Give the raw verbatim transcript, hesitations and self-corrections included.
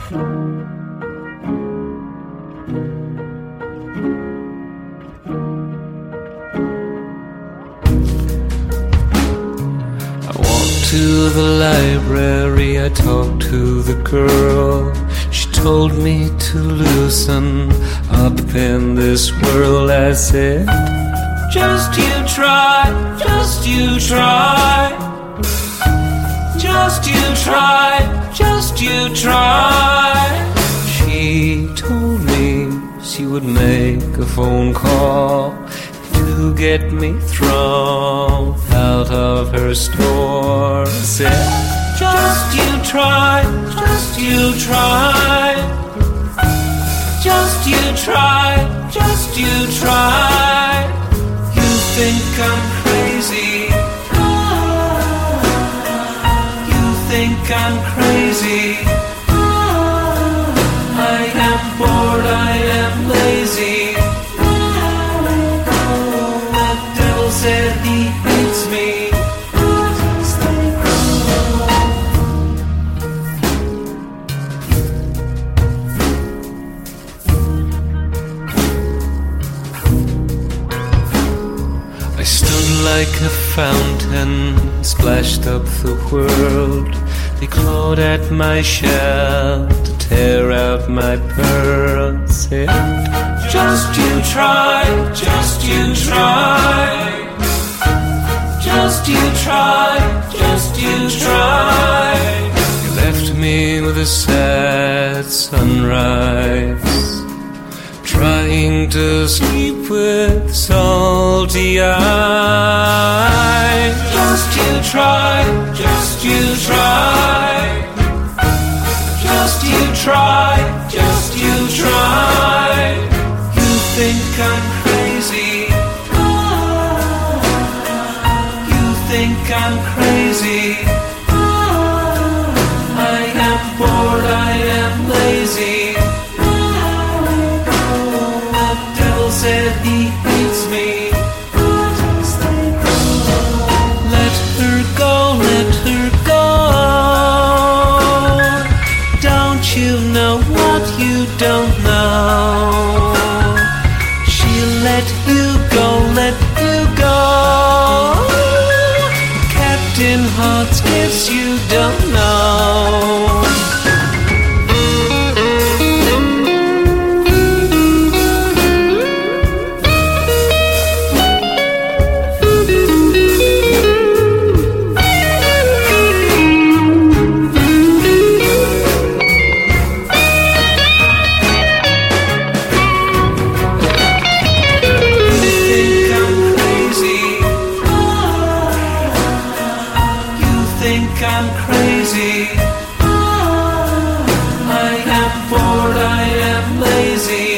To the library, I talked to the girl. She told me to loosen up in this world. I said, just you try, just you try, just you try, just you try. She told me she would make a phone call to get me thrown out of her store. Said, just you try, just you try, just you try, just you try. You think I'm crazy, you think I'm crazy. I am bored, I am lazy. Said he hates me. I stood like a fountain, splashed up the world. They clawed at my shell to tear out my pearls. Said, just you try, just you try, just you try, just you try. You left me with a sad sunrise, trying to sleep with salty eyes. Just you try, just you try, just you try, just you try. You think I'm crazy, think I'm crazy. I am bored, I am lazy. The devil said he hates me. Let her go, let her go. Don't you know what you don't know? She'll let you go, let you go. In heart's gifts you don't know. I'm crazy. I am bored, I am lazy.